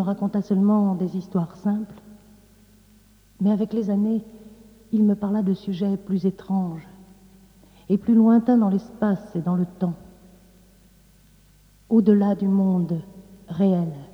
me raconta seulement des histoires simples, mais avec les années, il me parla de sujets plus étranges et plus lointains dans l'espace et dans le temps, au-delà du monde réel.